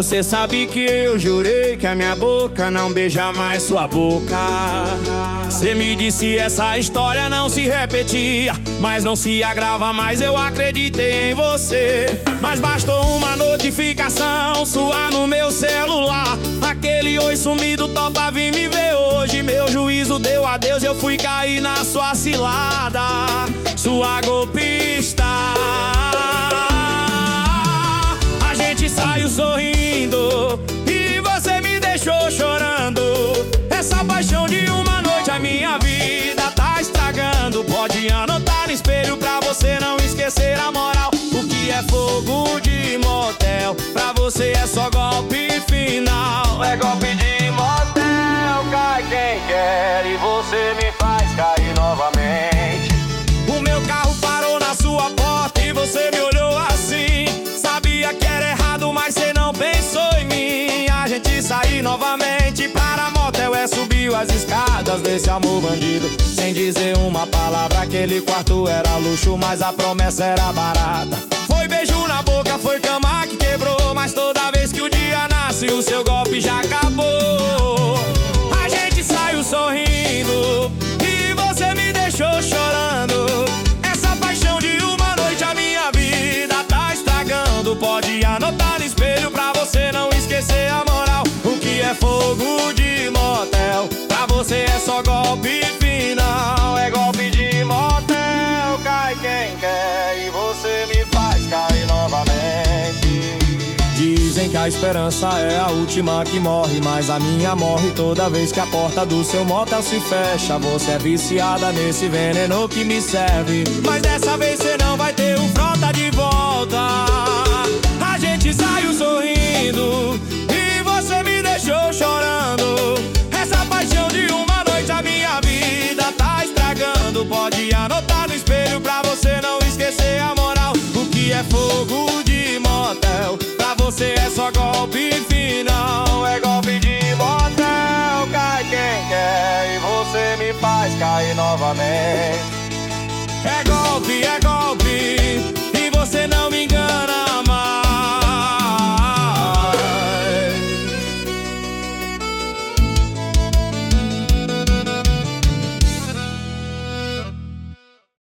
Você sabe que eu jurei que a minha boca não beija mais sua boca. Cê me disse essa história não se repetia, mas não se agrava mais, eu acreditei em você. Mas bastou uma notificação sua no meu celular, aquele oi sumido topa vir me ver hoje. Meu juízo deu adeus, eu fui cair na sua cilada, sua golpista. A gente saiu sorrindo e você me deixou chorando. Essa paixão de uma noite a minha vida tá estragando. Pode anotar no espelho pra você não esquecer a moral. O que é fogo de motel pra você é só golpe final. É golpe de motel, cai quem quer e você me faz cair novamente. O meu carro parou na sua porta e você me olhou assim. Sabia que era errado, mas cê não pensou em mim. A gente sair novamente para motel subiu as escadas desse amor bandido, sem dizer uma palavra. Aquele quarto era luxo, mas a promessa era barata. Foi beijo na boca, foi cama que quebrou, mas toda vez que o dia nasce o seu golpe já acabou. A gente saiu sorrindo e você me deixou chorando. Essa paixão de uma noite a minha vida tá estragando. Pode anotar no espelho pra você não esquecer a moral. O que é fogo de motel pra você é só golpe final. É golpe de motel, cai quem quer e você me faz cair novamente. Dizem que a esperança é a última que morre, mas a minha morre toda vez que a porta do seu motel se fecha. Você é viciada nesse veneno que me serve, mas dessa vez você não vai ter o frota de volta. A gente saiu sorrindo